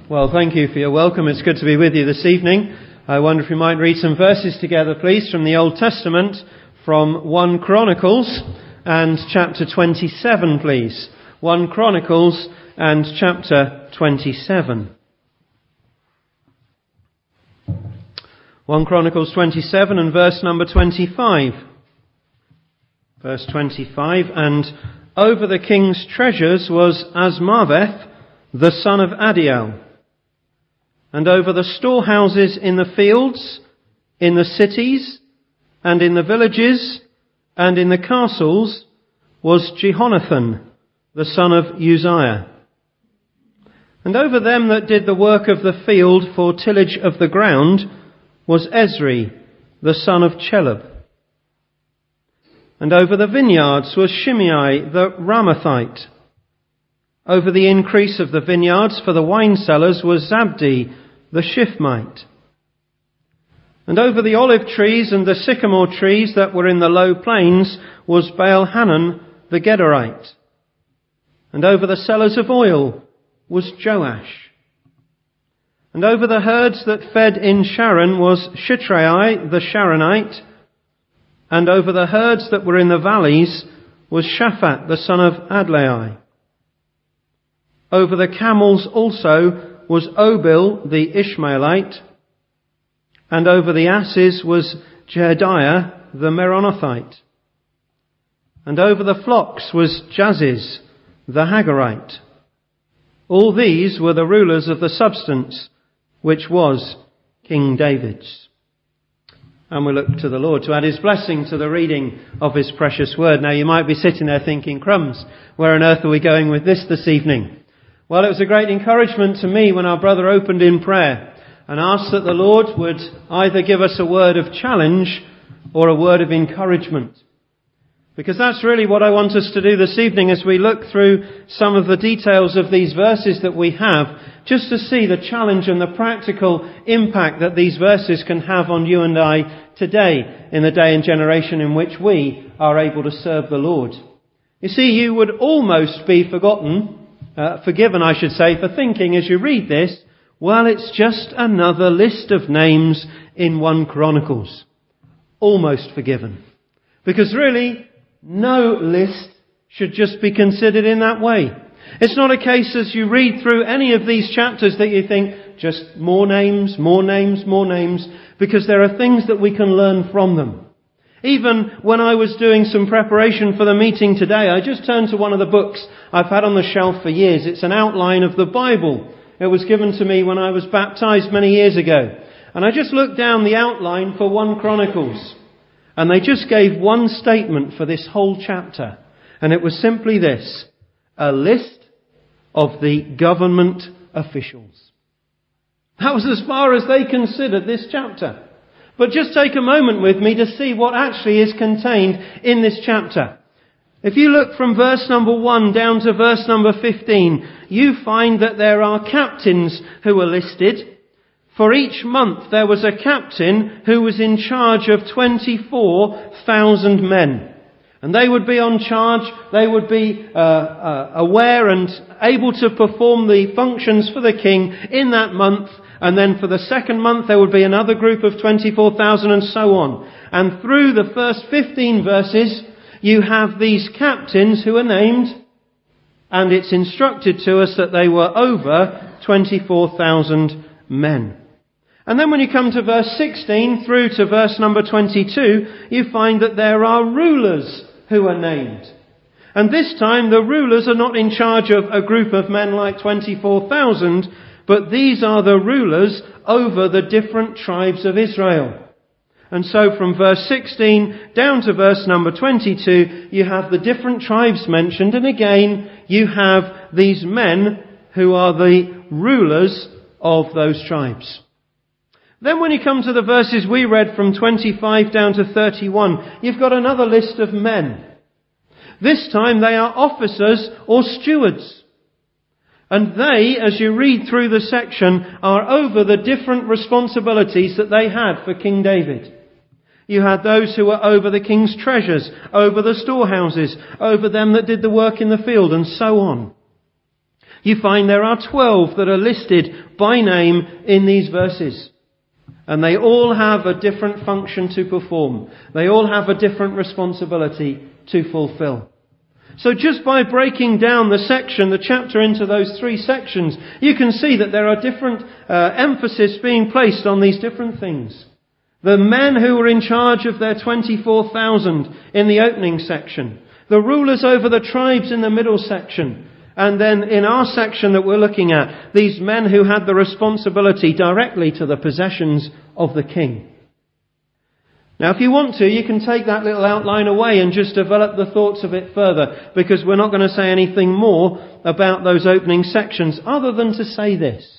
Well, thank you for your welcome. It's good to be with you this evening. I wonder if we might read some verses together, please, from the Old Testament, from 1 Chronicles and chapter 27, please. 1 Chronicles and chapter 27. 1 Chronicles 27 and verse number 25. Verse 25, and over the king's treasures was Azmaveth, the son of Adiel. And over the storehouses in the fields, in the cities, and in the villages, and in the castles, was Jehonathan, the son of Uzziah. And over them that did the work of the field for tillage of the ground was Ezri, the son of Chelub. And over the vineyards was Shimei the Ramathite. Over the increase of the vineyards for the wine cellars was Zabdi the Shifmite. And over the olive trees and the sycamore trees that were in the low plains was Baal-Hanan the Gederite. And over the cellars of oil was Joash. And over the herds that fed in Sharon was Shitrai the Sharonite. And over the herds that were in the valleys was Shaphat the son of Adlai. Over the camels also was Obil the Ishmaelite, and over the asses was Jehediah the Meronothite, and over the flocks was Jaziz the Hagarite. All these were the rulers of the substance, which was King David's. And we look to the Lord to add His blessing to the reading of His precious word. Now you might be sitting there thinking, crumbs, where on earth are we going with this evening? Well, it was a great encouragement to me when our brother opened in prayer and asked that the Lord would either give us a word of challenge or a word of encouragement. Because that's really what I want us to do this evening as we look through some of the details of these verses that we have, just to see the challenge and the practical impact that these verses can have on you and I today, in the day and generation in which we are able to serve the Lord. You see, you would almost be forgiven, I should say, for thinking as you read this, well, it's just another list of names in 1 Chronicles. Almost forgiven. Because really, no list should just be considered in that way. It's not a case as you read through any of these chapters that you think, just more names, because there are things that we can learn from them. Even when I was doing some preparation for the meeting today, I just turned to one of the books I've had on the shelf for years. It's an outline of the Bible. It was given to me when I was baptized many years ago. And I just looked down the outline for 1 Chronicles. And they just gave one statement for this whole chapter. And it was simply this: a list of the government officials. That was as far as they considered this chapter. But just take a moment with me to see what actually is contained in this chapter. If you look from verse number 1 down to verse number 15, you find that there are captains who are listed. For each month there was a captain who was in charge of 24,000 men. And they would be on charge, they would be aware and able to perform the functions for the king in that month. And then for the second month there would be another group of 24,000 and so on. And through the first 15 verses you have these captains who are named, and it's instructed to us that they were over 24,000 men. And then when you come to verse 16 through to verse number 22, you find that there are rulers who are named. And this time the rulers are not in charge of a group of men like 24,000, but these are the rulers over the different tribes of Israel. And so from verse 16 down to verse number 22, you have the different tribes mentioned. And again, you have these men who are the rulers of those tribes. Then when you come to the verses we read from 25 down to 31, you've got another list of men. This time they are officers or stewards. And they, as you read through the section, are over the different responsibilities that they had for King David. You had those who were over the king's treasures, over the storehouses, over them that did the work in the field, and so on. You find there are 12 that are listed by name in these verses. And they all have a different function to perform. They all have a different responsibility to fulfill. So just by breaking down the chapter into those 3 sections, you can see that there are different emphasis being placed on these different things. The men who were in charge of their 24,000 in the opening section. The rulers over the tribes in the middle section. And then in our section that we're looking at, these men who had the responsibility directly to the possessions of the king. Now if you want to, you can take that little outline away and just develop the thoughts of it further, because we're not going to say anything more about those opening sections other than to say this.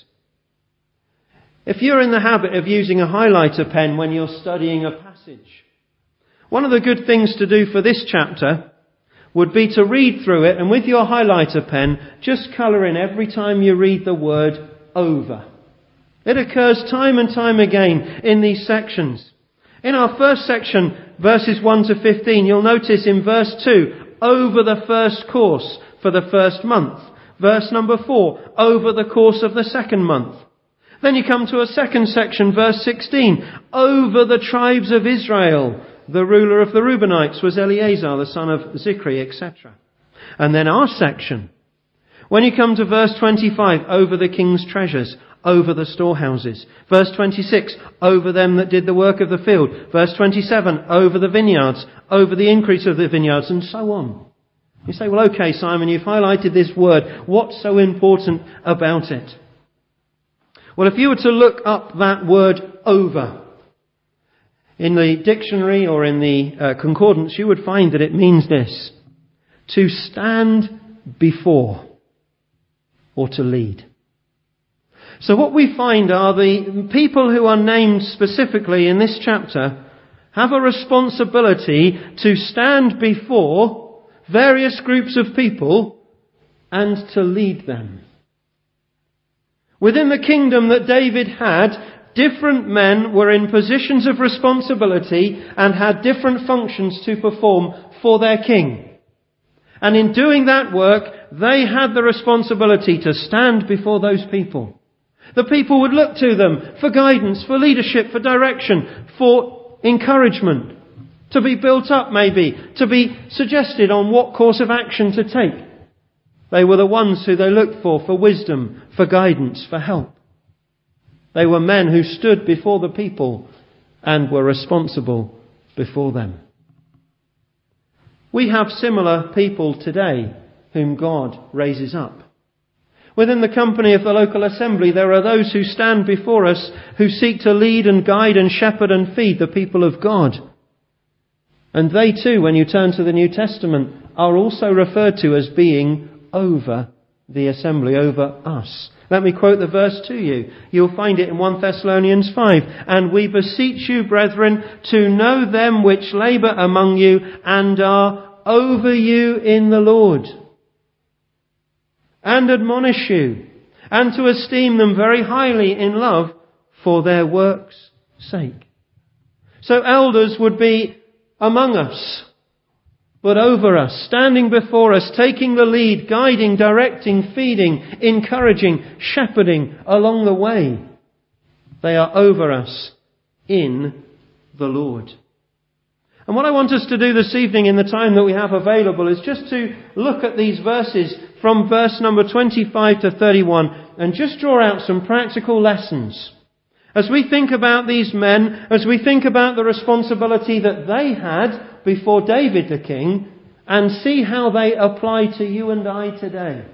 If you're in the habit of using a highlighter pen when you're studying a passage, one of the good things to do for this chapter would be to read through it and with your highlighter pen, just colour in every time you read the word over. It occurs time and time again in these sections. In our first section, verses 1 to 15, you'll notice in verse 2, over the first course for the first month. Verse number 4, over the course of the second month. Then you come to a second section, verse 16, over the tribes of Israel. The ruler of the Reubenites was Eleazar, the son of Zikri, etc. And then our section. When you come to verse 25, over the king's treasures, over the storehouses. Verse 26, over them that did the work of the field. Verse 27, over the vineyards, over the increase of the vineyards, and so on. You say, well, okay, Simon, you've highlighted this word. What's so important about it? Well, if you were to look up that word over in the dictionary or in the concordance, you would find that it means this: to stand before or to lead. So what we find are the people who are named specifically in this chapter have a responsibility to stand before various groups of people and to lead them. Within the kingdom that David had, different men were in positions of responsibility and had different functions to perform for their king. And in doing that work, they had the responsibility to stand before those people. The people would look to them for guidance, for leadership, for direction, for encouragement, to be built up maybe, to be suggested on what course of action to take. They were the ones who they looked for wisdom, for guidance, for help. They were men who stood before the people and were responsible before them. We have similar people today whom God raises up. Within the company of the local assembly, there are those who stand before us who seek to lead and guide and shepherd and feed the people of God. And they too, when you turn to the New Testament, are also referred to as being over the assembly, over us. Let me quote the verse to you. You'll find it in 1 Thessalonians 5. And we beseech you, brethren, to know them which labour among you and are over you in the Lord, and admonish you, and to esteem them very highly in love for their work's sake. So elders would be among us, but over us, standing before us, taking the lead, guiding, directing, feeding, encouraging, shepherding along the way. They are over us in the Lord. And what I want us to do this evening in the time that we have available is just to look at these verses from verse number 25 to 31 and just draw out some practical lessons. As we think about these men, as we think about the responsibility that they had before David the king, and see how they apply to you and I today.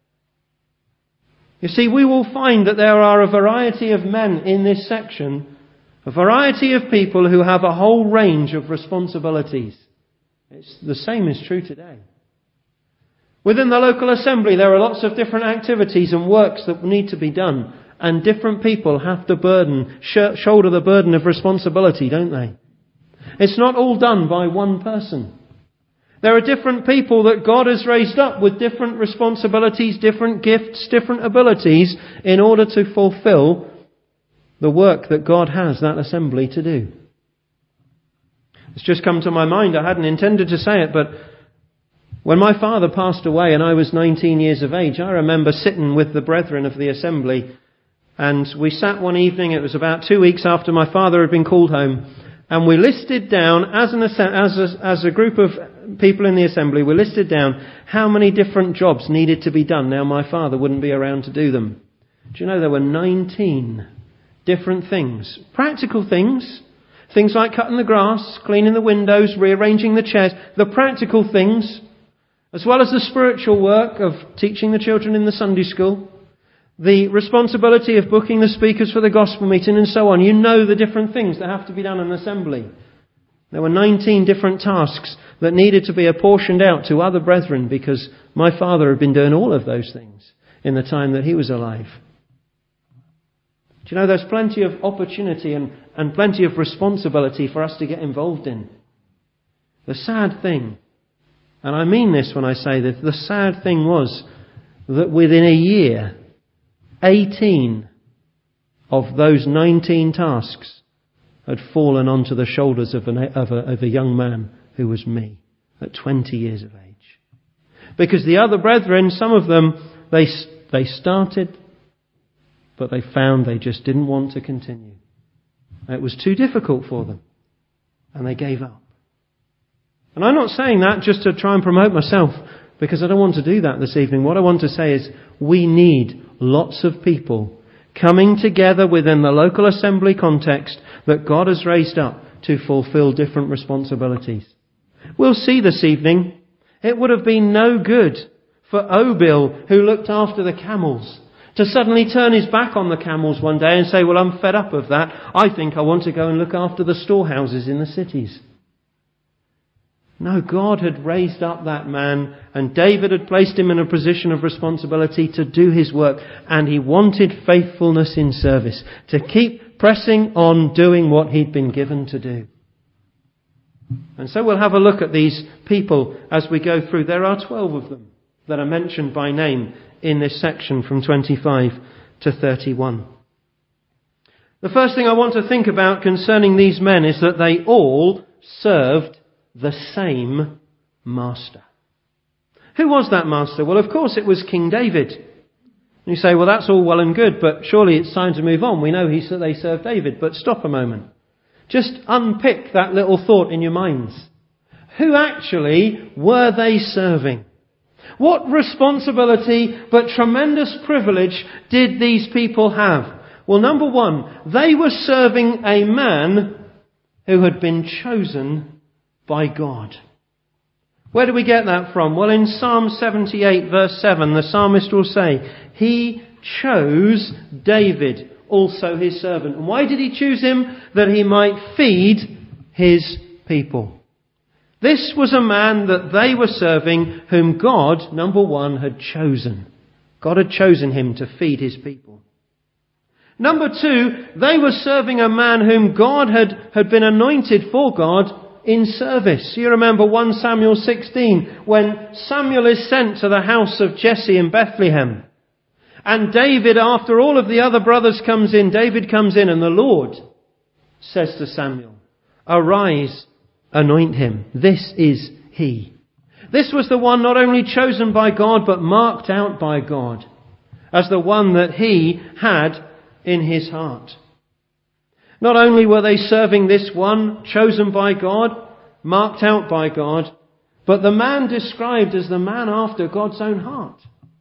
You see, we will find that there are a variety of men in this section, a variety of people who have a whole range of responsibilities. The same is true today. Within the local assembly, there are lots of different activities and works that need to be done. And different people have to shoulder the burden of responsibility, don't they? It's not all done by one person. There are different people that God has raised up with different responsibilities, different gifts, different abilities in order to fulfill the work that God has that assembly to do. It's just come to my mind. I hadn't intended to say it, but When my father passed away and I was 19 years of age, I remember sitting with the brethren of the assembly, and we sat one evening, it was about 2 weeks after my father had been called home, and we listed down, as a group of people in the assembly, we listed down how many different jobs needed to be done now my father wouldn't be around to do them. Do you know there were 19 different things, practical things, things like cutting the grass, cleaning the windows, rearranging the chairs, the practical things, as well as the spiritual work of teaching the children in the Sunday school, the responsibility of booking the speakers for the gospel meeting and so on. You know the different things that have to be done in an assembly. There were 19 different tasks that needed to be apportioned out to other brethren because my father had been doing all of those things in the time that he was alive. Do you know there's plenty of opportunity and plenty of responsibility for us to get involved in. The sad thing, and I mean this when I say this, the sad thing was that within a year, 18 of those 19 tasks had fallen onto the shoulders of a young man who was me at 20 years of age. Because the other brethren, some of them, they started, but they found they just didn't want to continue. It was too difficult for them, and they gave up. And I'm not saying that just to try and promote myself, because I don't want to do that this evening. What I want to say is we need lots of people coming together within the local assembly context that God has raised up to fulfill different responsibilities. We'll see this evening, it would have been no good for Obil, who looked after the camels, to suddenly turn his back on the camels one day and say, well, I'm fed up of that. I think I want to go and look after the storehouses in the cities. No, God had raised up that man, and David had placed him in a position of responsibility to do his work, and he wanted faithfulness in service, to keep pressing on doing what he'd been given to do. And so we'll have a look at these people as we go through. There are 12 of them that are mentioned by name in this section from 25 to 31. The first thing I want to think about concerning these men is that they all served the same master. Who was that master? Well, of course, it was King David. You say, well, that's all well and good, but surely it's time to move on. We know they served David, but stop a moment. Just unpick that little thought in your minds. Who actually were they serving? What responsibility but tremendous privilege did these people have? Well, number one, they were serving a man who had been chosen by God. Where do we get that from? Well, in Psalm 78 verse 7, the psalmist will say, He chose David, also his servant. And why did he choose him? That he might feed his people. This was a man that they were serving whom God, number one, had chosen. God had chosen him to feed his people. Number two, they were serving a man whom God had been anointed for God in service. You remember 1 Samuel 16, when Samuel is sent to the house of Jesse in Bethlehem. And David, after all of the other brothers comes in, David comes in and the Lord says to Samuel, Arise, anoint him. This is he. This was the one not only chosen by God, but marked out by God as the one that he had in his heart. Not only were they serving this one chosen by God, marked out by God, but the man described as the man after God's own heart.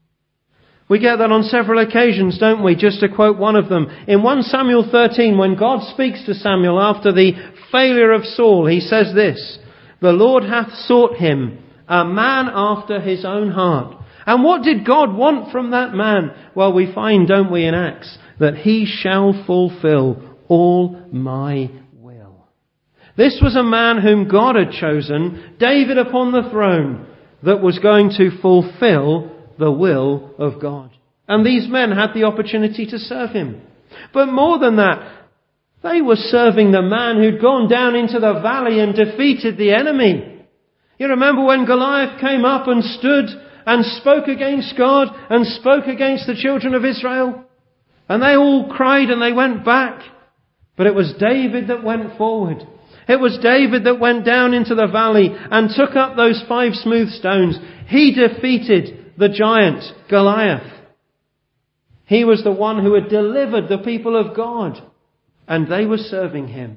We get that on several occasions, don't we? Just to quote one of them. In 1 Samuel 13, when God speaks to Samuel after the failure of Saul, he says this, The Lord hath sought him, a man after his own heart. And what did God want from that man? Well, we find, don't we, in Acts, that he shall fulfill all my will. This was a man whom God had chosen, David upon the throne, that was going to fulfill the will of God. And these men had the opportunity to serve him. But more than that, they were serving the man who'd gone down into the valley and defeated the enemy. You remember when Goliath came up and stood and spoke against God and spoke against the children of Israel? And they all cried and they went back. But it was David that went forward. It was David that went down into the valley and took up those 5 smooth stones. He defeated the giant Goliath. He was the one who had delivered the people of God, and they were serving him.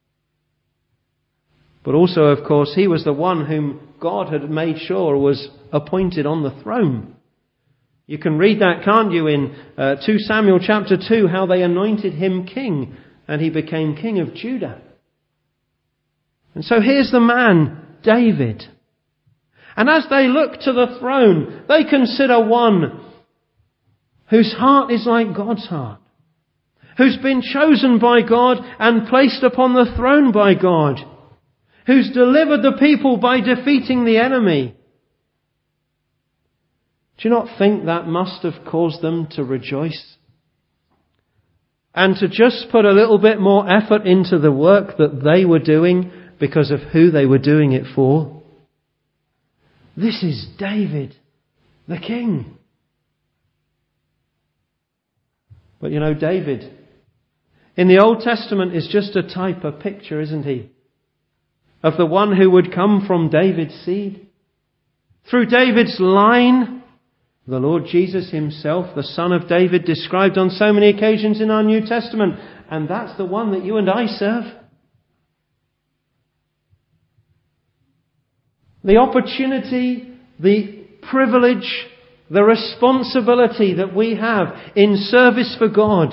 But also, of course, he was the one whom God had made sure was appointed on the throne. You can read that, can't you, in 2 Samuel chapter 2, how they anointed him king, and he became king of Judah. And so here's the man, David. And as they look to the throne, they consider one whose heart is like God's heart, who's been chosen by God and placed upon the throne by God, who's delivered the people by defeating the enemy. Do you not think that must have caused them to rejoice? And to just put a little bit more effort into the work that they were doing because of who they were doing it for? This is David, the king. But you know, David, in the Old Testament, is just a type, a picture, isn't he? Of the one who would come from David's seed. Through David's line, the Lord Jesus himself, the Son of David, described on so many occasions in our New Testament. And that's the one that you and I serve. The opportunity, the privilege, the responsibility that we have in service for God.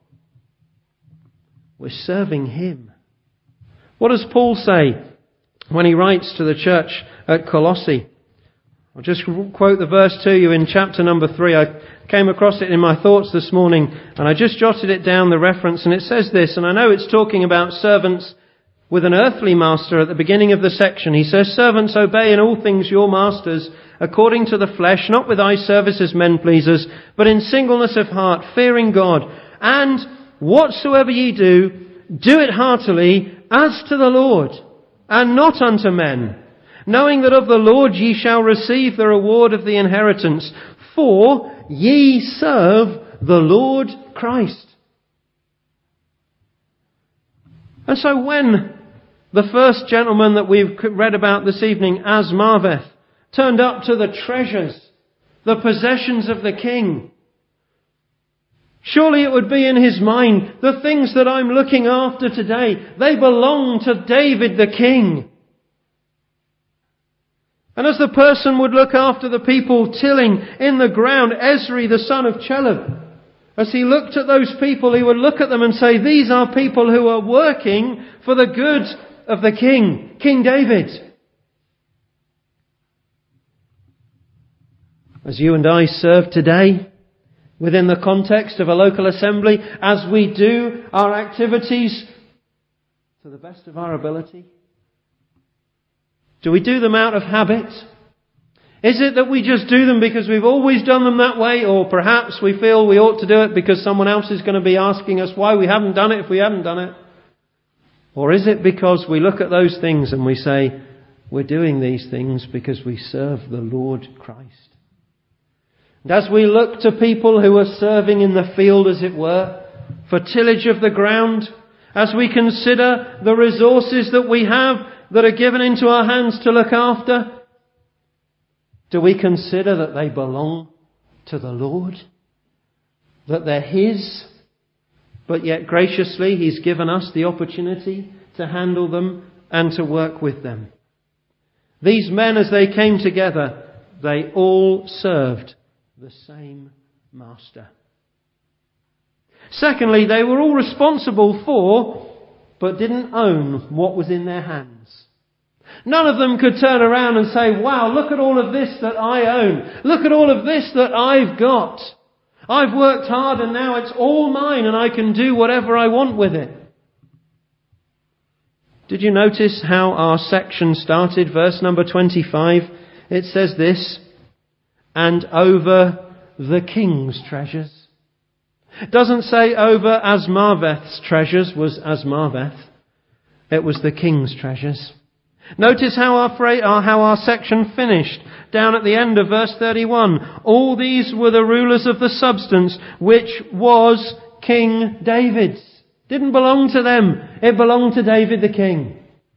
We're serving him. What does Paul say when he writes to the church at Colossae? I'll just quote the verse to you in chapter number 3. I came across it in my thoughts this morning, and I just jotted it down, the reference, and it says this, and I know it's talking about servants with an earthly master at the beginning of the section. He says, "Servants, obey in all things your masters, according to the flesh, not with eye service as men pleasers, but in singleness of heart, fearing God. And whatsoever ye do, do it heartily, as to the Lord, and not unto men, knowing that of the Lord ye shall receive the reward of the inheritance, for ye serve the Lord Christ." And so when the first gentleman that we've read about this evening, Azmaveth, turned up to the treasures, the possessions of the king, surely it would be in his mind, the things that I'm looking after today, they belong to David the king. And as the person would look after the people tilling in the ground, Ezri, the son of Chelub, as he looked at those people, he would look at them and say, these are people who are working for the good of the king, King David. As you and I serve today, within the context of a local assembly, as we do our activities to the best of our ability, do we do them out of habit? Is it that we just do them because we've always done them that way, or perhaps we feel we ought to do it because someone else is going to be asking us why we haven't done it if we haven't done it? Or is it because we look at those things and we say, we're doing these things because we serve the Lord Christ? And as we look to people who are serving in the field, as it were, for tillage of the ground, as we consider the resources that we have that are given into our hands to look after, do we consider that they belong to the Lord? That they're His? But yet graciously He's given us the opportunity to handle them and to work with them. These men, as they came together, they all served the same master. Secondly, they were all responsible for, but didn't own what was in their hands. None of them could turn around and say, wow, look at all of this that I own. Look at all of this that I've got. I've worked hard and now it's all mine and I can do whatever I want with it. Did you notice how our section started? Verse number 25. It says this, and over the king's treasures. It doesn't say over Azmaveth's treasures was Azmaveth. It was the king's treasures. Notice how our section finished. Down at the end of verse 31. All these were the rulers of the substance, which was King David's. Didn't belong to them. It belonged to David the king.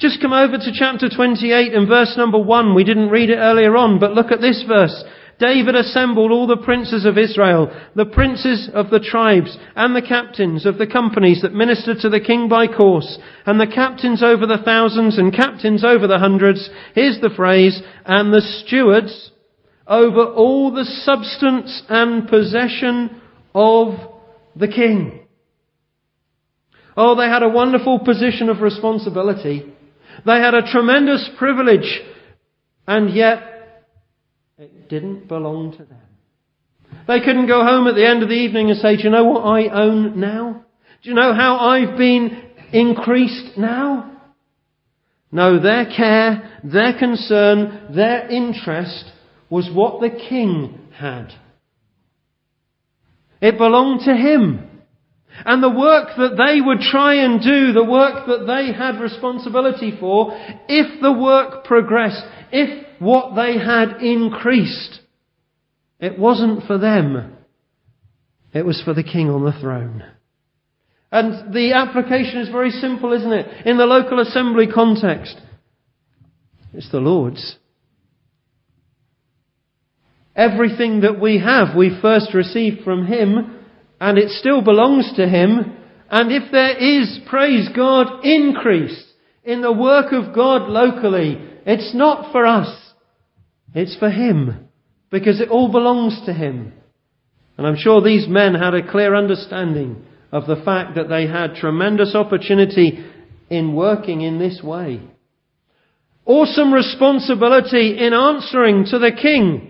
Just come over to chapter 28 and verse number 1. We didn't read it earlier on, but look at this verse. David assembled all the princes of Israel, the princes of the tribes, and the captains of the companies that ministered to the king by course, and the captains over the thousands and captains over the hundreds. Here's the phrase, and the stewards over all the substance and possession of the king. Oh, they had a wonderful position of responsibility. They had a tremendous privilege, and yet it didn't belong to them. They couldn't go home at the end of the evening and say, do you know what I own now? Do you know how I've been increased now? No, their care, their concern, their interest was what the king had. It belonged to him. And the work that they would try and do, the work that they had responsibility for, if the work progressed, if what they had increased, it wasn't for them. It was for the king on the throne. And the application is very simple, isn't it? In the local assembly context, it's the Lord's. Everything that we have, we first received from Him, and it still belongs to Him. And if there is, praise God, increase in the work of God locally, it's not for us. It's for Him. Because it all belongs to Him. And I'm sure these men had a clear understanding of the fact that they had tremendous opportunity in working in this way. Awesome responsibility in answering to the king.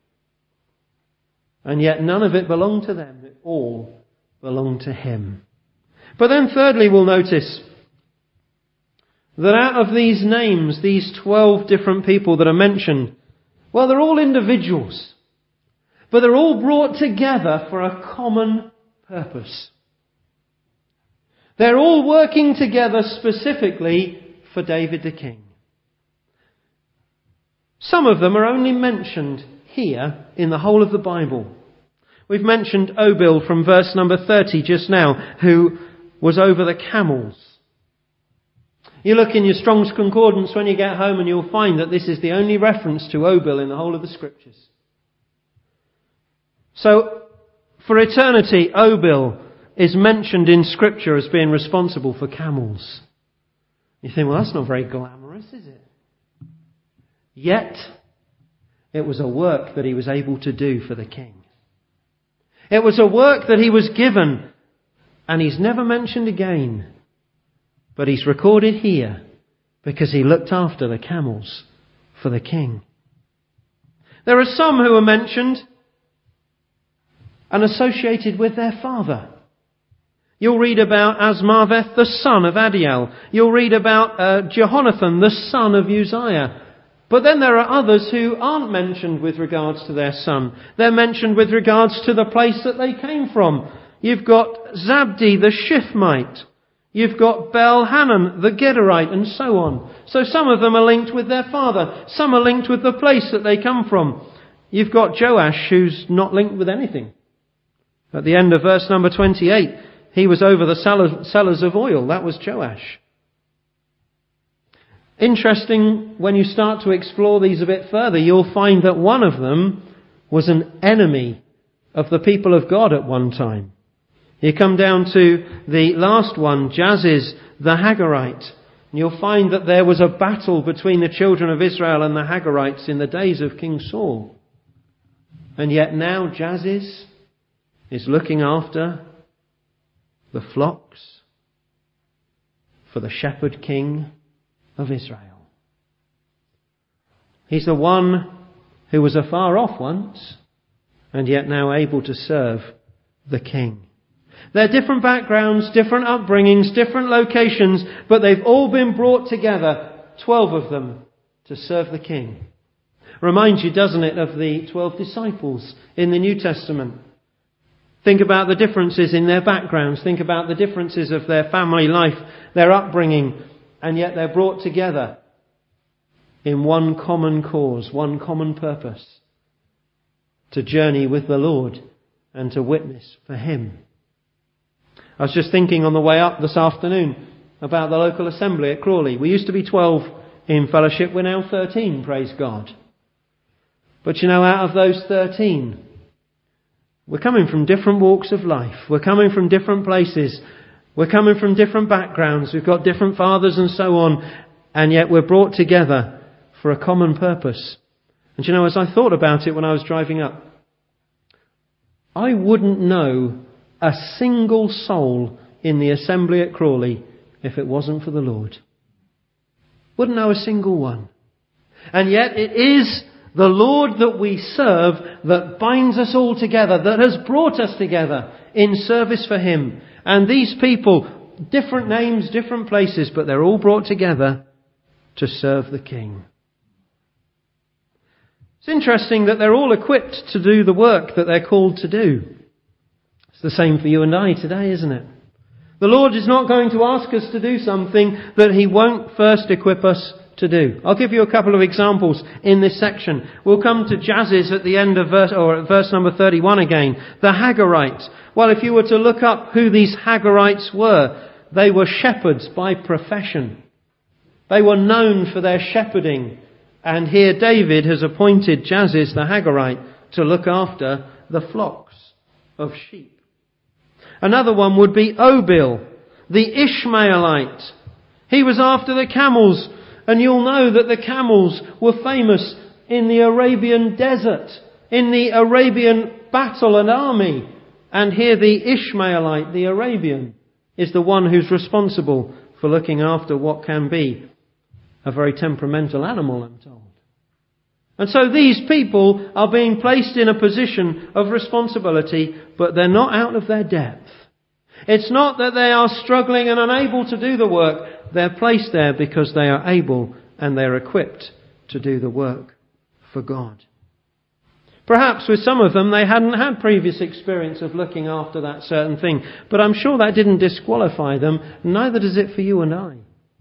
And yet none of it belonged to them. It all belonged to Him. But then thirdly, we'll notice that out of these names, these 12 different people that are mentioned, well, they're all individuals. But they're all brought together for a common purpose. They're all working together specifically for David the king. Some of them are only mentioned here in the whole of the Bible. We've mentioned Obil from verse number 30 just now, who was over the camels. You look in your Strong's Concordance when you get home and you'll find that this is the only reference to Obil in the whole of the Scriptures. So, for eternity, Obil is mentioned in Scripture as being responsible for camels. You think, well, that's not very glamorous, is it? Yet, it was a work that he was able to do for the king. It was a work that he was given, and he's never mentioned again. But he's recorded here because he looked after the camels for the king. There are some who are mentioned and associated with their father. You'll read about Azmaveth, the son of Adiel. You'll read about Jehonathan, the son of Uzziah. But then there are others who aren't mentioned with regards to their son. They're mentioned with regards to the place that they came from. You've got Zabdi, the Shifmite. You've got Bel-Hanan, the Gederite, and so on. So some of them are linked with their father. Some are linked with the place that they come from. You've got Joash, who's not linked with anything. At the end of verse number 28, he was over the cellars of oil. That was Joash. Interesting, when you start to explore these a bit further, you'll find that one of them was an enemy of the people of God at one time. You come down to the last one, Jaziz the Hagarite. And you'll find that there was a battle between the children of Israel and the Hagarites in the days of King Saul. And yet now Jaziz is looking after the flocks for the shepherd king of Israel. He's the one who was afar off once and yet now able to serve the king. They're different backgrounds, different upbringings, different locations, but they've all been brought together, 12 of them, to serve the king. Reminds you, doesn't it, of the 12 disciples in the New Testament. Think about the differences in their backgrounds. Think about the differences of their family life, their upbringing, and yet they're brought together in one common cause, one common purpose, to journey with the Lord and to witness for Him. I was just thinking on the way up this afternoon about the local assembly at Crawley. We used to be 12 in fellowship. We're now 13, praise God. But you know, out of those 13, we're coming from different walks of life. We're coming from different places. We're coming from different backgrounds. We've got different fathers and so on. And yet we're brought together for a common purpose. And you know, as I thought about it when I was driving up, I wouldn't know a single soul in the assembly at Crawley if it wasn't for the Lord. Wouldn't know a single one. And yet it is the Lord that we serve that binds us all together, that has brought us together in service for Him. And these people, different names, different places, but they're all brought together to serve the King. It's interesting that they're all equipped to do the work that they're called to do. It's the same for you and I today, isn't it? The Lord is not going to ask us to do something that He won't first equip us to do. I'll give you a couple of examples in this section. We'll come to Jazez at the end of verse number 31 again. The Hagarites. Well, if you were to look up who these Hagarites were, they were shepherds by profession. They were known for their shepherding. And here David has appointed Jazez the Hagarite to look after the flocks of sheep. Another one would be Obil, the Ishmaelite. He was after the camels. And you'll know that the camels were famous in the Arabian desert, in the Arabian battle and army. And here the Ishmaelite, the Arabian, is the one who's responsible for looking after what can be a very temperamental animal, I'm told. And so these people are being placed in a position of responsibility, but they're not out of their depth. It's not that they are struggling and unable to do the work. They're placed there because they are able and they're equipped to do the work for God. Perhaps with some of them they hadn't had previous experience of looking after that certain thing. But I'm sure that didn't disqualify them. Neither does it for you and I.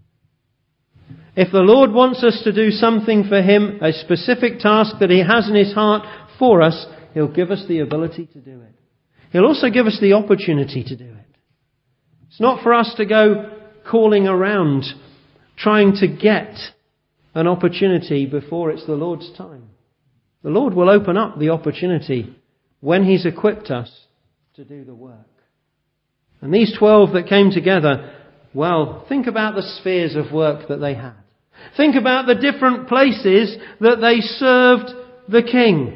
If the Lord wants us to do something for Him, a specific task that He has in His heart for us, He'll give us the ability to do it. He'll also give us the opportunity to do it. It's not for us to go calling around, trying to get an opportunity before it's the Lord's time. The Lord will open up the opportunity when He's equipped us to do the work. And these 12 that came together, well, think about the spheres of work that they had. Think about the different places that they served the King.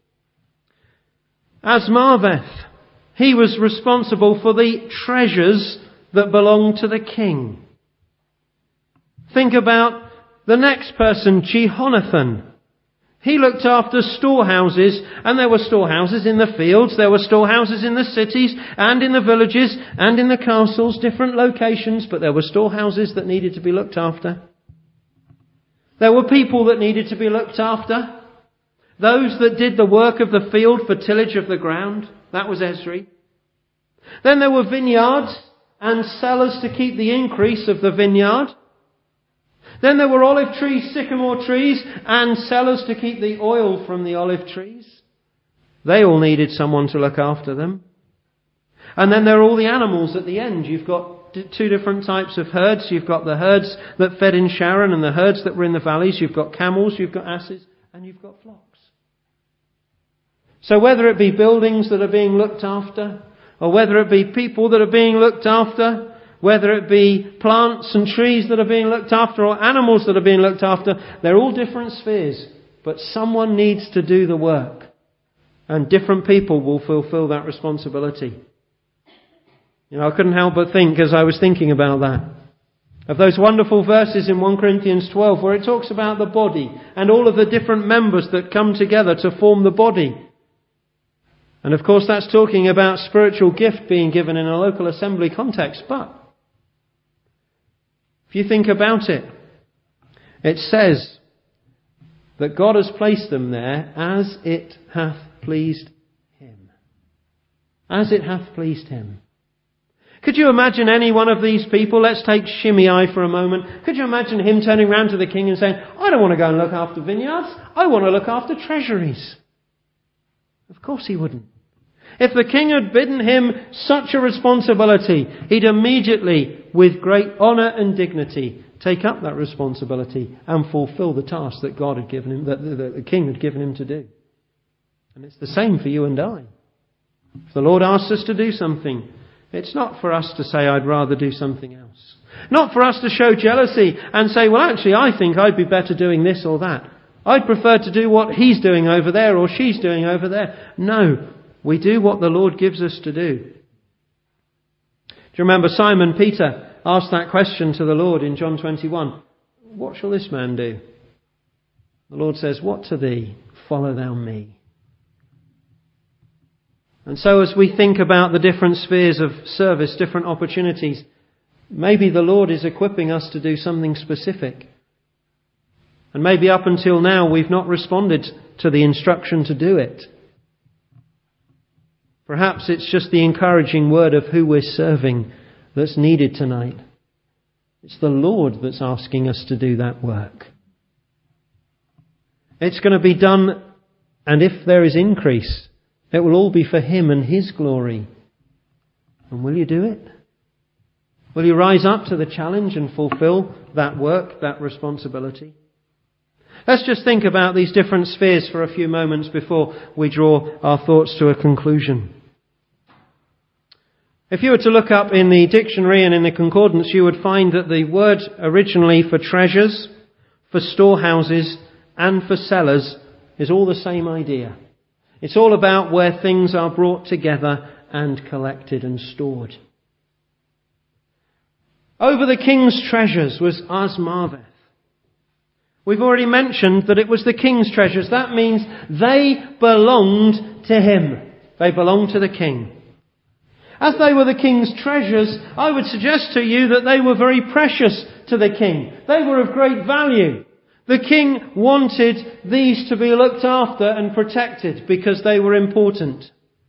Asmaveth, he was responsible for the treasures that belonged to the king. Think about the next person, Jehonathan. He looked after storehouses, and there were storehouses in the fields, there were storehouses in the cities, and in the villages, and in the castles, different locations, but there were storehouses that needed to be looked after. There were people that needed to be looked after. Those that did the work of the field for tillage of the ground, that was Esri. Then there were vineyards and cellars to keep the increase of the vineyard. Then there were olive trees, sycamore trees, and cellars to keep the oil from the olive trees. They all needed someone to look after them. And then there are all the animals at the end. You've got two different types of herds. You've got the herds that fed in Sharon and the herds that were in the valleys. You've got camels, you've got asses, and you've got flocks. So whether it be buildings that are being looked after, or whether it be people that are being looked after, whether it be plants and trees that are being looked after, or animals that are being looked after, they're all different spheres. But someone needs to do the work. And different people will fulfill that responsibility. You know, I couldn't help but think, as I was thinking about that, of those wonderful verses in 1 Corinthians 12, where it talks about the body and all of the different members that come together to form the body. And of course that's talking about spiritual gift being given in a local assembly context. But if you think about it, it says that God has placed them there as it hath pleased Him. As it hath pleased Him. Could you imagine any one of these people? Let's take Shimei for a moment. Could you imagine him turning around to the king and saying, I don't want to go and look after vineyards. I want to look after treasuries. Of course he wouldn't. If the king had bidden him such a responsibility, he'd immediately, with great honour and dignity, take up that responsibility and fulfil the task that God had given him, that the king had given him to do. And it's the same for you and I. If the Lord asks us to do something, it's not for us to say, I'd rather do something else. Not for us to show jealousy and say, well, actually, I think I'd be better doing this or that. I'd prefer to do what he's doing over there or she's doing over there. No, we do what the Lord gives us to do. Do you remember Simon Peter asked that question to the Lord in John 21? What shall this man do? The Lord says, what to thee? Follow thou me. And so as we think about the different spheres of service, different opportunities, maybe the Lord is equipping us to do something specific. And maybe up until now we've not responded to the instruction to do it. Perhaps it's just the encouraging word of who we're serving that's needed tonight. It's the Lord that's asking us to do that work. It's going to be done, and if there is increase, it will all be for Him and His glory. And will you do it? Will you rise up to the challenge and fulfill that work, that responsibility? Let's just think about these different spheres for a few moments before we draw our thoughts to a conclusion. If you were to look up in the dictionary and in the concordance, you would find that the word originally for treasures, for storehouses, and for cellars is all the same idea. It's all about where things are brought together and collected and stored. Over the king's treasures was Azmaveth. We've already mentioned that it was the king's treasures. That means they belonged to him. They belonged to the king. As they were the king's treasures, I would suggest to you that they were very precious to the king. They were of great value. The king wanted these to be looked after and protected because they were important.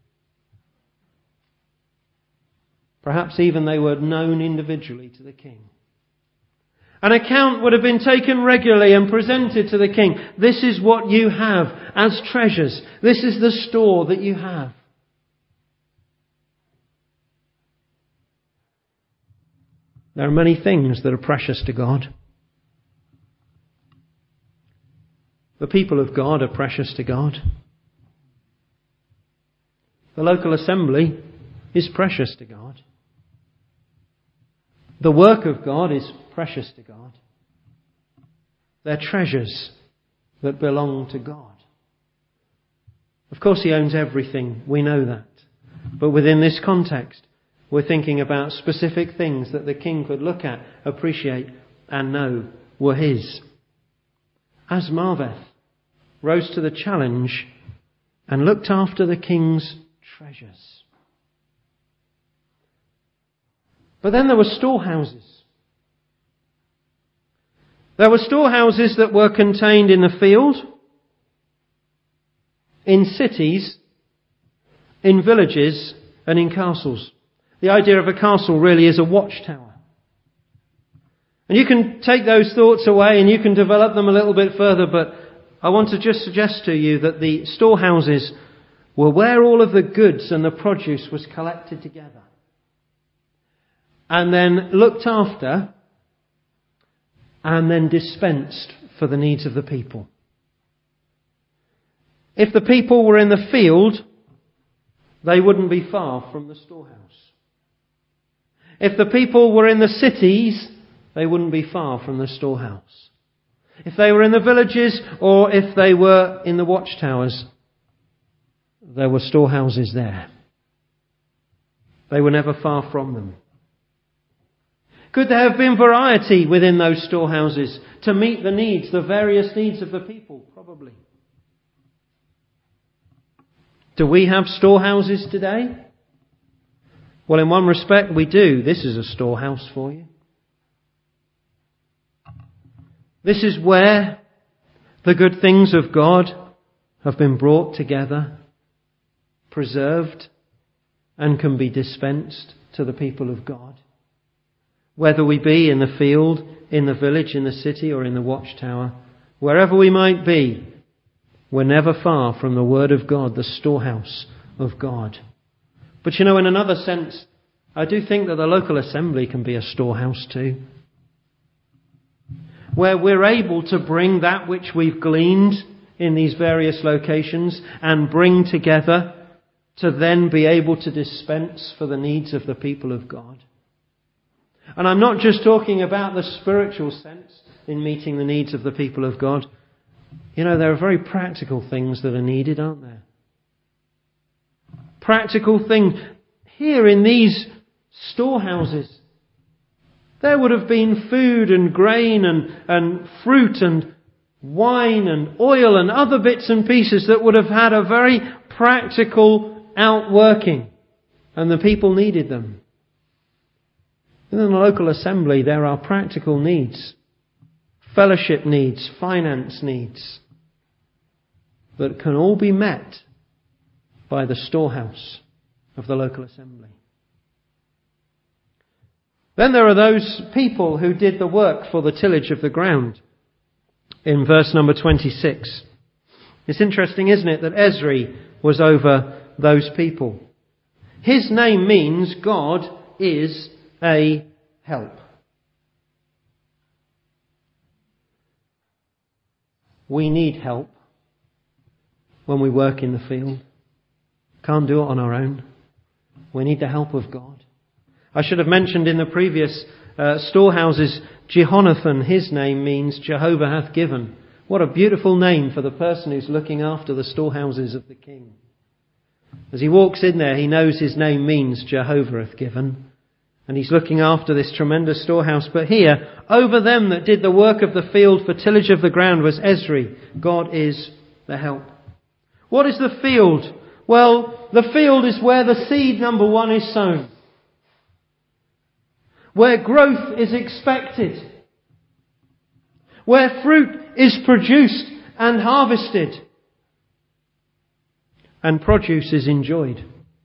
Perhaps even they were known individually to the king. An account would have been taken regularly and presented to the king. This is what you have as treasures. This is the store that you have. There are many things that are precious to God. The people of God are precious to God. The local assembly is precious to God. The work of God is precious to God. They're treasures that belong to God. Of course, He owns everything. We know that. But within this context, we're thinking about specific things that the king could look at, appreciate, and know were his. Azmaveth rose to the challenge and looked after the king's treasures. But then there were storehouses. There were storehouses that were contained in the field, in cities, in villages, and in castles. The idea of a castle really is a watchtower. And you can take those thoughts away and you can develop them a little bit further, but I want to just suggest to you that the storehouses were where all of the goods and the produce was collected together and then looked after and then dispensed for the needs of the people. If the people were in the field, they wouldn't be far from the storehouse. If the people were in the cities, they wouldn't be far from the storehouse. If they were in the villages or if they were in the watchtowers, there were storehouses there. They were never far from them. Could there have been variety within those storehouses to meet the needs, the various needs of the people? Probably. Do we have storehouses today? Well, in one respect we do. This is a storehouse for you. This is where the good things of God have been brought together, preserved, and can be dispensed to the people of God. Whether we be in the field, in the village, in the city, or in the watchtower, wherever we might be, we're never far from the Word of God, the storehouse of God. But in another sense, I do think that the local assembly can be a storehouse too, where we're able to bring that which we've gleaned in these various locations and bring together to then be able to dispense for the needs of the people of God. And I'm not just talking about the spiritual sense in meeting the needs of the people of God. There are very practical things that are needed, aren't there? Practical things. Here in these storehouses, there would have been food and grain and fruit and wine and oil and other bits and pieces that would have had a very practical outworking, and the people needed them. In the local assembly, there are practical needs, fellowship needs, finance needs, that can all be met by the storehouse of the local assembly. Then there are those people who did the work for the tillage of the ground. In verse number 26. It's interesting, isn't it, that Esri was over those people. His name means God is a help. We need help when we work in the field. Can't do it on our own. We need the help of God. I should have mentioned in the previous storehouses, Jehonathan, his name means Jehovah hath given. What a beautiful name for the person who's looking after the storehouses of the king. As he walks in there, he knows his name means Jehovah hath given. And he's looking after this tremendous storehouse. But here, over them that did the work of the field for tillage of the ground was Esri. God is the help. What is the field? Well, the field is where the seed, number one, is sown. Where growth is expected. Where fruit is produced and harvested. And produce is enjoyed.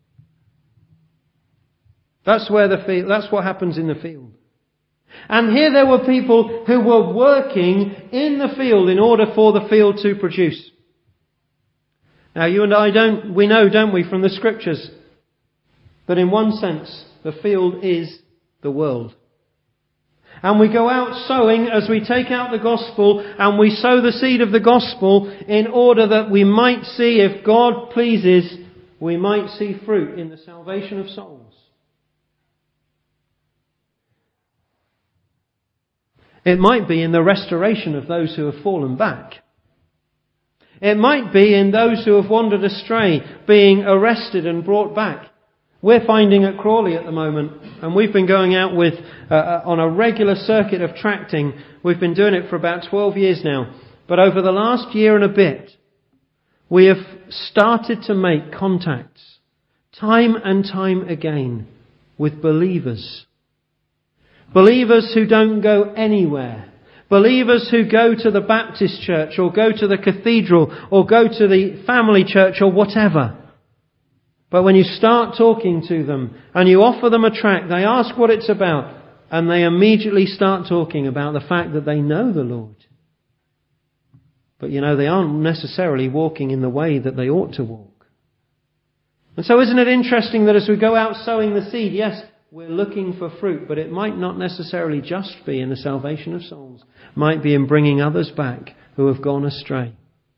That's where that's what happens in the field. And here there were people who were working in the field in order for the field to produce. Now you and I we know, don't we, from the scriptures, that in one sense the field is the world. And we go out sowing as we take out the gospel and we sow the seed of the gospel in order that we might see, if God pleases, we might see fruit in the salvation of souls. It might be in the restoration of those who have fallen back. It might be in those who have wandered astray, being arrested and brought back. We're finding at Crawley at the moment, and we've been going out with on a regular circuit of tracting. We've been doing it for about 12 years now. But over the last year and a bit, we have started to make contacts, time and time again, with believers. Believers who don't go anywhere. Believers who go to the Baptist church or go to the cathedral or go to the family church or whatever. But when you start talking to them and you offer them a tract, they ask what it's about and they immediately start talking about the fact that they know the Lord. But they aren't necessarily walking in the way that they ought to walk. And so isn't it interesting that as we go out sowing the seed, yes, we're looking for fruit, but it might not necessarily just be in the salvation of souls. It might be in bringing others back who have gone astray.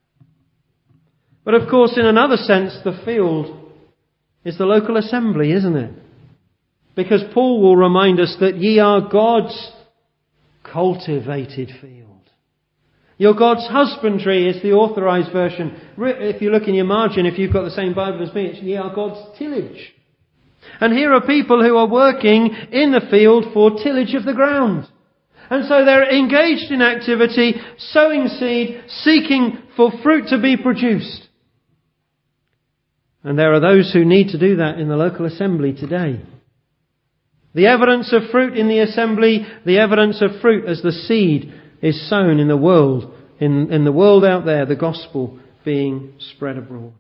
But of course, in another sense, the field is the local assembly, isn't it? Because Paul will remind us that ye are God's cultivated field. You're God's husbandry is the authorized version. If you look in your margin, if you've got the same Bible as me, it's ye are God's tillage. And here are people who are working in the field for tillage of the ground. And so they're engaged in activity, sowing seed, seeking for fruit to be produced. And there are those who need to do that in the local assembly today. The evidence of fruit in the assembly, the evidence of fruit as the seed is sown in the world, in the world out there, the gospel being spread abroad.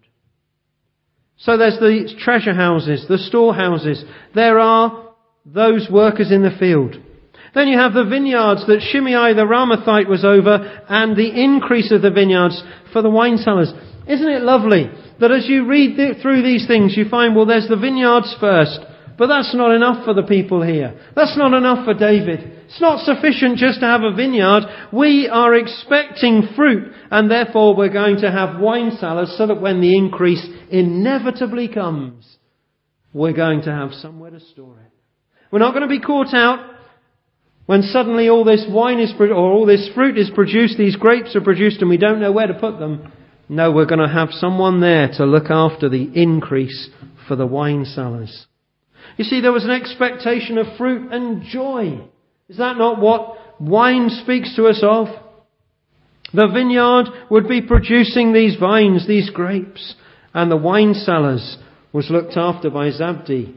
So there's the treasure houses, the storehouses. There are those workers in the field. Then you have the vineyards that Shimei the Ramathite was over and the increase of the vineyards for the wine cellars. Isn't it lovely that as you read through these things, you find, well, there's the vineyards first, but that's not enough for the people here. That's not enough for David. It's not sufficient just to have a vineyard. We are expecting fruit, and therefore we're going to have wine cellars so that when the increase inevitably comes, we're going to have somewhere to store it. We're not going to be caught out when suddenly all this wine is, or all this fruit is produced, these grapes are produced, and we don't know where to put them. No, we're going to have someone there to look after the increase for the wine cellars. You see, there was an expectation of fruit and joy. Is that not what wine speaks to us of? The vineyard would be producing these vines, these grapes, and the wine cellars was looked after by Zabdi.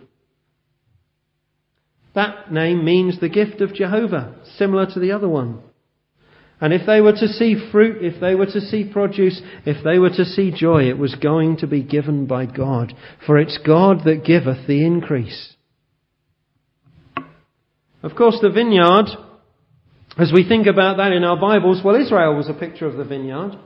That name means the gift of Jehovah, similar to the other one. And if they were to see fruit, if they were to see produce, if they were to see joy, it was going to be given by God. For it's God that giveth the increase. Of course, the vineyard, as we think about that in our Bibles, well, Israel was a picture of the vineyard.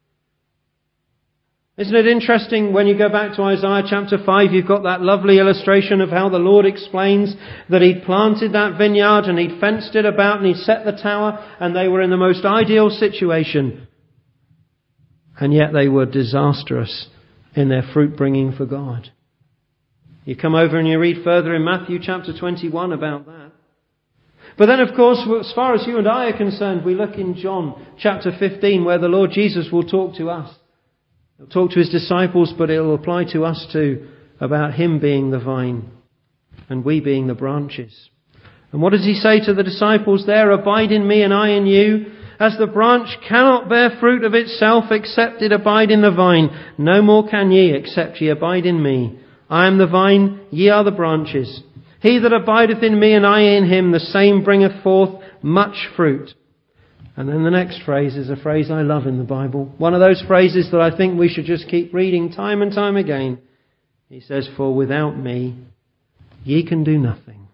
Isn't it interesting when you go back to Isaiah chapter 5, you've got that lovely illustration of how the Lord explains that He'd planted that vineyard and He'd fenced it about and He'd set the tower, and they were in the most ideal situation. And yet they were disastrous in their fruit bringing for God. You come over and you read further in Matthew chapter 21 about that. But then, of course, as far as you and I are concerned, we look in John chapter 15 where the Lord Jesus will talk to us. He'll talk to His disciples, but it'll apply to us too, about Him being the vine and we being the branches. And what does He say to the disciples there? Abide in me and I in you. As the branch cannot bear fruit of itself except it abide in the vine, no more can ye except ye abide in me. I am the vine, ye are the branches. He that abideth in me and I in him, the same bringeth forth much fruit. And then the next phrase is a phrase I love in the Bible. One of those phrases that I think we should just keep reading time and time again. He says, for without me, ye can do nothing.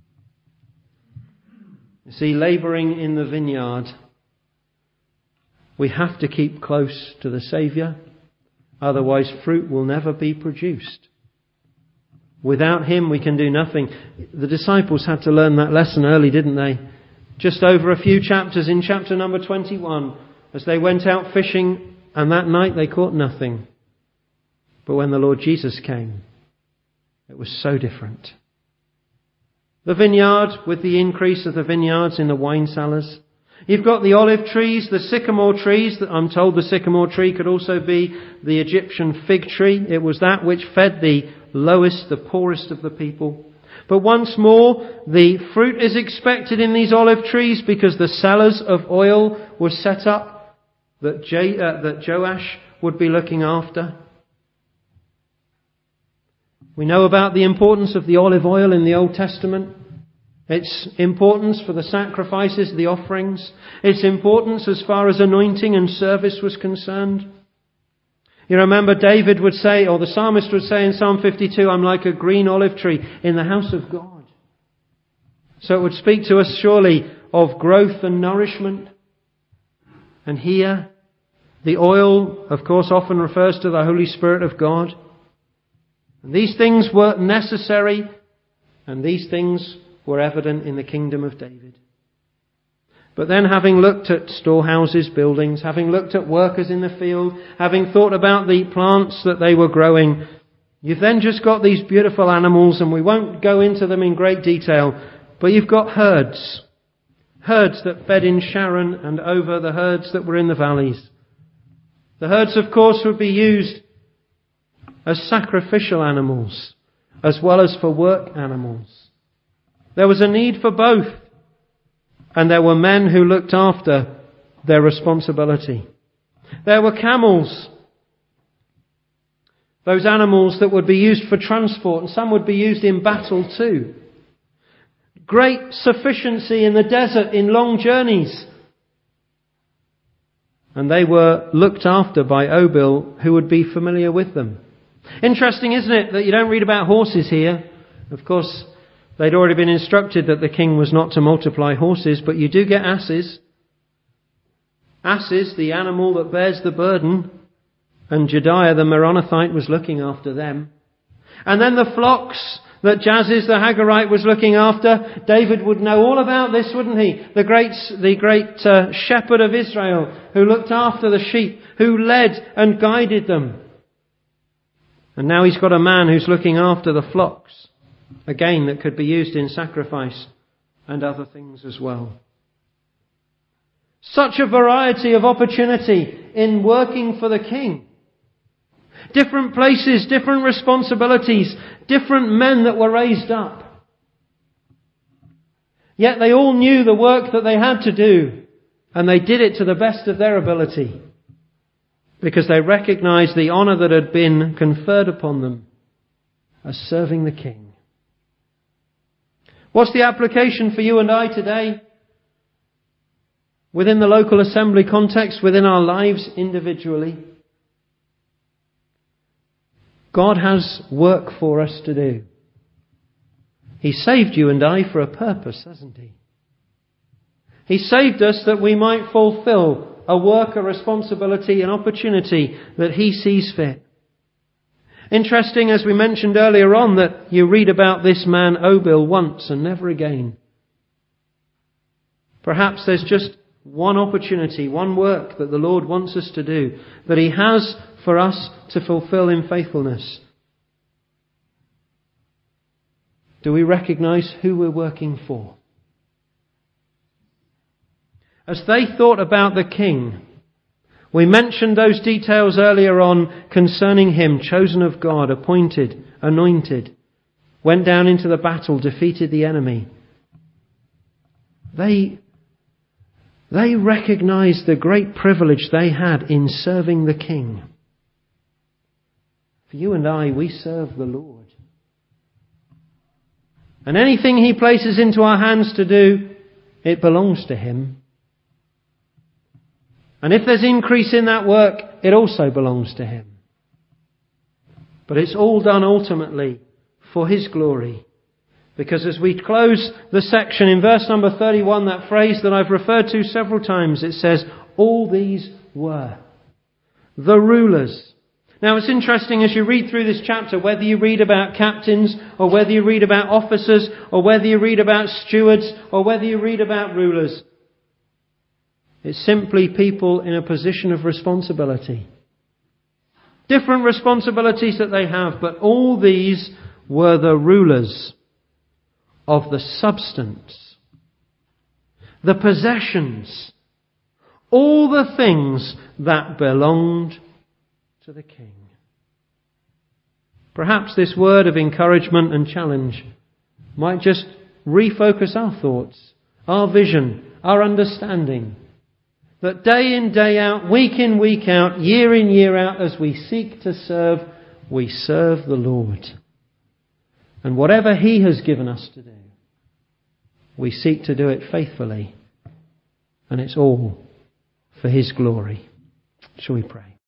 You see, labouring in the vineyard, we have to keep close to the Saviour. Otherwise, fruit will never be produced. Without Him, we can do nothing. The disciples had to learn that lesson early, didn't they? Just over a few chapters in chapter number 21, as they went out fishing, and that night they caught nothing. But when the Lord Jesus came, it was so different. The vineyard with the increase of the vineyards in the wine cellars. You've got the olive trees, the sycamore trees. I'm told the sycamore tree could also be the Egyptian fig tree. It was that which fed the lowest, the poorest of the people. But once more, the fruit is expected in these olive trees because the cellars of oil were set up that Joash would be looking after. We know about the importance of the olive oil in the Old Testament. Its importance for the sacrifices, the offerings. Its importance as far as anointing and service was concerned. You remember David would say, or the psalmist would say in Psalm 52, I'm like a green olive tree in the house of God. So it would speak to us surely of growth and nourishment. And here, the oil, of course, often refers to the Holy Spirit of God. And these things were necessary, and these things were evident in the kingdom of David. But then, having looked at storehouses, buildings, having looked at workers in the field, having thought about the plants that they were growing, you've then just got these beautiful animals, and we won't go into them in great detail, but you've got herds. Herds that fed in Sharon and over the herds that were in the valleys. The herds, of course, would be used as sacrificial animals, as well as for work animals. There was a need for both. And there were men who looked after their responsibility. There were camels. Those animals that would be used for transport, and some would be used in battle too. Great sufficiency in the desert in long journeys. And they were looked after by Obil, who would be familiar with them. Interesting, isn't it, that you don't read about horses here. Of course, they'd already been instructed that the king was not to multiply horses, but you do get asses. Asses, the animal that bears the burden, And Jediah the Meronothite was looking after them. And then the flocks that Jaziz the Hagarite was looking after. David would know all about this, wouldn't he? The great shepherd of Israel who looked after the sheep, who led and guided them. And now he's got a man who's looking after the flocks, again, that could be used in sacrifice and other things as well. Such a variety of opportunity in working for the king. Different places, different responsibilities, different men that were raised up. Yet they all knew the work that they had to do, and they did it to the best of their ability, because they recognized the honour that had been conferred upon them as serving the king. What's the application for you and I today? Within the local assembly context, within our lives individually. God has work for us to do. He saved you and I for a purpose, hasn't He? He saved us that we might fulfill a work, a responsibility, an opportunity that He sees fit. Interesting, as we mentioned earlier on, that you read about this man Obil once and never again. Perhaps there's just one opportunity, one work that the Lord wants us to do, that He has for us to fulfill in faithfulness. Do we recognize who we're working for? As they thought about the king, we mentioned those details earlier on concerning him, chosen of God, appointed, anointed, went down into the battle, defeated the enemy. They recognized the great privilege they had in serving the king. For you and I, we serve the Lord. And anything He places into our hands to do, it belongs to Him. And if there's increase in that work, it also belongs to Him. But it's all done ultimately for His glory. Because as we close the section in verse number 31, that phrase that I've referred to several times, it says, all these were the rulers. Now it's interesting as you read through this chapter, whether you read about captains, or whether you read about officers, or whether you read about stewards, or whether you read about rulers. It's simply people in a position of responsibility. Different responsibilities that they have, but all these were the rulers of the substance, the possessions, all the things that belonged to the king. Perhaps this word of encouragement and challenge might just refocus our thoughts, our vision, our understanding. That day in, day out, week in, week out, year in, year out, as we seek to serve, we serve the Lord. And whatever He has given us to do, we seek to do it faithfully. And it's all for His glory. Shall we pray?